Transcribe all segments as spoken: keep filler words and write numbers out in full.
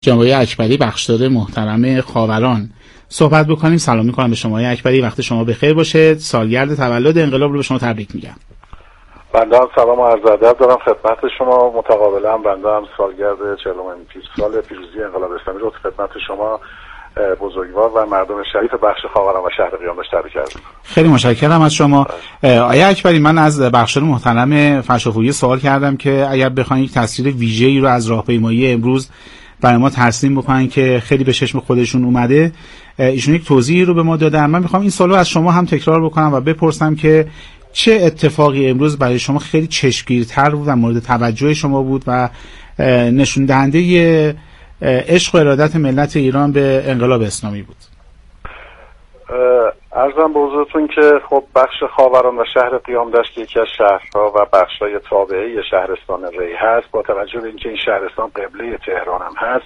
جناب اکبری بخشدار محترم خاوران صحبت بکنیم. سلام میکنم به شما اکبری، وقت شما بخیر باشه. سالگرد تولد انقلاب رو به شما تبریک میگم. بنده هم سلام و عرض ادب دارم خدمت شما. متقابلا بنده هم سالگرد چهلمین سال پیروزی انقلاب اسلامی رو خدمت شما بزرگوار و مردم شریف بخش خاوران و شهر قیامش تبریک عرض می‌کنم. خیلی متشکرم از شما. آقای اکبری، من از بخشدار محترم فرشافویی سوال کردم که اگر بخواید یک تصویر ویژه‌ای رو از راهپیمایی امروز برای ما ترسیم بکنن که خیلی به چشم خودشون اومده، ایشون یک توضیحی رو به ما دادن. من میخوام این سوالو از شما هم تکرار بکنم و بپرسم که چه اتفاقی امروز برای شما خیلی چشمگیرتر بود و مورد توجه شما بود و نشون دهنده عشق و ارادت ملت ایران به انقلاب اسلامی بود؟ عرضم به حضورتون که خب بخش خاوران و شهر قیامدشت یکی از شهرها و بخش‌های تابعه شهرستان ری هست. با توجه به اینکه این شهرستان قبله تهران هم هست،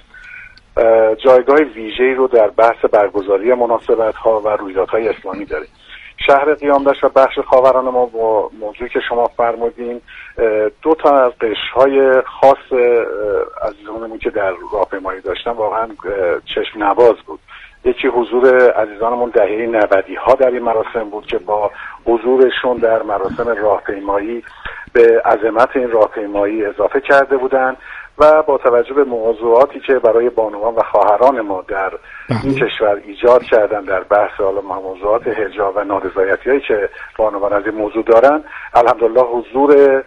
جایگاه ویژه‌ای رو در بحث برگزاری مناسبت‌ها و رویدادهای اسلامی داره. شهر قیامدشت و بخش خاوران ما با موضوعی که شما فرمودین دو تا از قشرهای خاص عزیزانمون که در راهپیمایی داشتن واقعا چشم نواز بود. یکی حضور عزیزانمون دهه نودی ها در این مراسم بود که با حضورشون در مراسم راهپیمایی به عظمت این راهپیمایی اضافه کرده بودند و با توجه به موضوعاتی که برای بانوان و خواهران ما در این کشور ایجاد کردن در بحث حالا موضوعات حجاب و نارضایتی‌هایی که بانوان از این موضوع دارن، الحمدلله حضور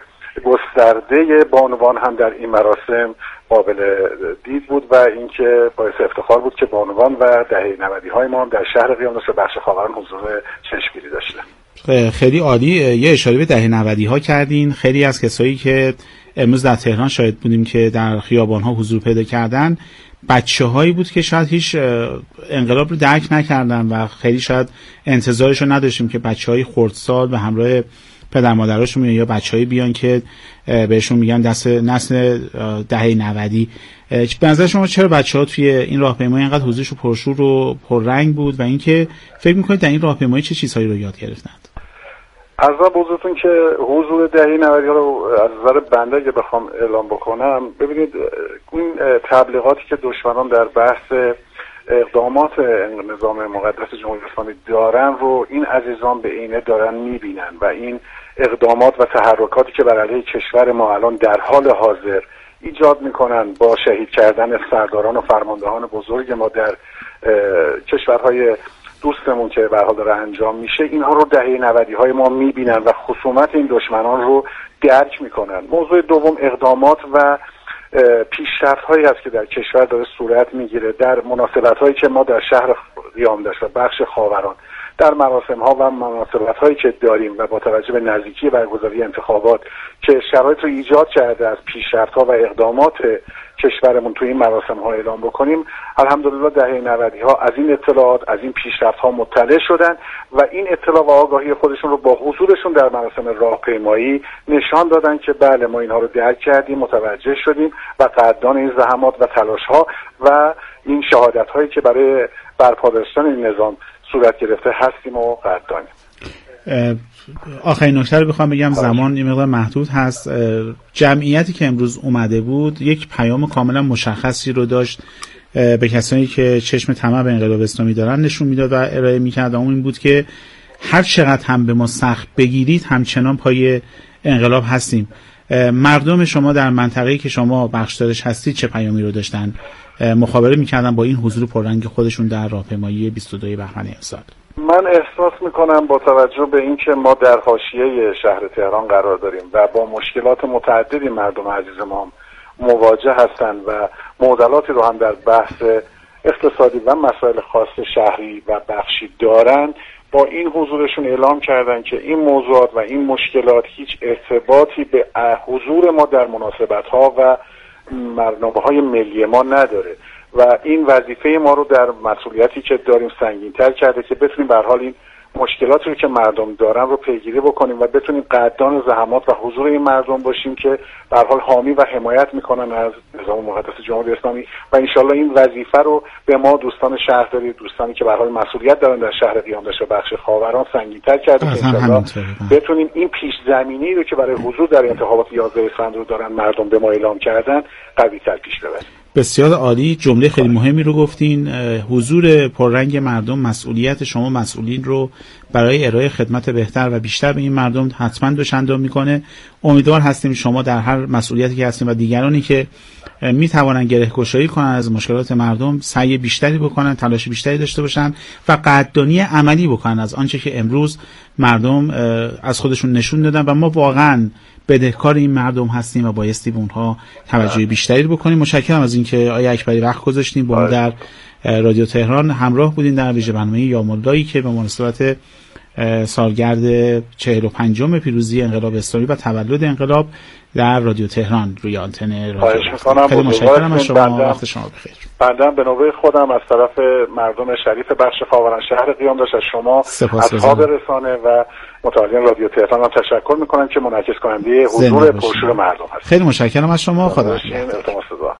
گسترده بانوان هم در این مراسم قابل دید بود و اینکه باعث افتخار بود که بانوان و دهه نودی های ما در شهر قیامدشت و بخش خاوران حضور چشمگیری داشتن. خیلی عالی. یه اشاره به دهه نودی ها کردین. خیلی از کسایی که امروز در تهران شاهد بودیم که در خیابان ها حضور پیدا کردن، بچه هایی بود که شاید هیچ انقلاب رو درک نکردن و خیلی شاید انتظارش رو نداشتیم که بچه های خردسال به همراه پدر مادراشون یا بچه‌ای بیان که بهشون میگن دست نسل دهه نودی. به نظر شما چرا بچه‌ها توی این راهپیمایی اینقدر حضورشون پرشور و پررنگ بود و اینکه فکر می‌کنید در این راهپیمایی چه چیزهایی رو یاد گرفتند؟ عرضم به حضورتون که حضور دهه نودی ها رو از نظر بنده اگه بخوام اعلام بکنم، ببینید این تبلیغاتی که دشمنان در بحث اقدامات نظام مقدس جمهوری اسلامی دارن رو این عزیزان به عینه دارن میبینن و این اقدامات و تحرکاتی که بر علیه کشور ما الان در حال حاضر ایجاد میکنن با شهید کردن سرداران و فرماندهان بزرگ ما در کشورهای دوستمون که به حال داره انجام میشه، اینها رو دهه نودی های ما میبینن و خصومت این دشمنان رو درک میکنن. موضوع دوم اقدامات و پیشرفت هایی هست که در کشور داره صورت میگیره در مناسبت هایی که ما در شهر قیامدشت و بخش خاوران در مراسم ها و مناسبت هایی که داریم و با توجه به نزدیکی برگزاری انتخابات که شرایط رو ایجاد کرده از پیشرفت ها و اقدامات کشورمون توی این مراسم ها اعلام بکنیم. الحمدلله دهه نودی ها از این اطلاعات، از این پیشرفت ها مطلع شدن و این اطلاع و آگاهی خودشون رو با حضورشون در مراسم راهپیمایی نشان دادن که بله ما اینها رو درک کردیم، متوجه شدیم و قدردان این زحمات و تلاش ها و این شهادت هایی که برای برپا داشتن این نظام صورت گرفته هستیم و قدردانیم. آخرین نکته رو بخوام بگم، زمان یه مقدار محدود هست. جمعیتی که امروز اومده بود یک پیام کاملا مشخصی رو داشت به کسانی که چشم طمع به انقلاب اسلامی دارن نشون میداد و ارائه میکرد. اون این بود که هر چقدر هم به ما سخت بگیرید همچنان پای انقلاب هستیم. مردم شما در منطقه‌ای که شما بخشدارش هستید چه پیامی رو داشتن مخابره میکردن با این حضور پررنگ خودشون در راهپیمایی بیست و دو بهمن امسال؟ من احساس میکنم با توجه به اینکه ما در حاشیه شهر تهران قرار داریم و با مشکلات متعددی مردم عزیز ما مواجه هستند و معضلاتی رو هم در بحث اقتصادی و مسائل خاص شهری و بخشی دارن، با این حضورشون اعلام کردن که این موضوعات و این مشکلات هیچ ارتباطی به حضور ما در مناسبت‌ها و برنامه‌های ملی ما نداره و این وظیفه ما رو در مسئولیتی که داریم سنگین‌تر کرده که بتونیم به هر حال این مشکلاتی رو که مردم دارن رو پیگیری بکنیم و بتونیم قدردان زحمات و حضور این مردم باشیم که به هر حال حامی و حمایت میکنن از نظام مقدس جمهوری اسلامی و انشالله این وظیفه رو به ما دوستان شهرداری، دوستانی که به هر حال مسئولیت دارن در شهر قیامدشت و بخش خاوران سنگین‌تر کرده که انشالله بتونیم این پیش زمینه‌ای رو که برای حضور در انتخابات یازده اسفند رو دارن مردم به ما اعلام کردن قوی‌تر پیش ببریم. بسیار عالی، جمله خیلی مهمی رو گفتین. حضور پررنگ مردم، مسئولیت شما مسئولین رو برای ارائه خدمت بهتر و بیشتر به این مردم حتما دوچندان میکنه. امیدوار هستیم شما در هر مسئولیتی که هستیم و دیگرانی که میتوانن گره‌گشایی کنن از مشکلات مردم سعی بیشتری بکنن، تلاش بیشتری داشته باشن و قدردانی عملی بکنن از آنچه که امروز مردم از خودشون نشون دادن و ما واقعا بدهکار این مردم هستیم و بایستی به اونها توجه بیشتری بکنیم. متشکرم از اینکه آقای اکبری وقت گذاشتین با ما در رادیو تهران همراه بودین در ویژه برنامه یام‌اللهی که به مناسبت سالگرد چهل و پنجم پیروزی انقلاب اسلامی و تولد انقلاب در رادیو تهران روی آنتن رادیو. خیلی متشکرم از شما، وقت شما بخیر. بنده به نوبه خودم از طرف مردم شریف بخش خاورانشهر قیام داشت از شما اصحاب رسانه و متعالیان رادیو تهران هم تشکر میکنم که منعکس کننده حضور پرشور مردم هست. خیلی متشکرم از شما. خدا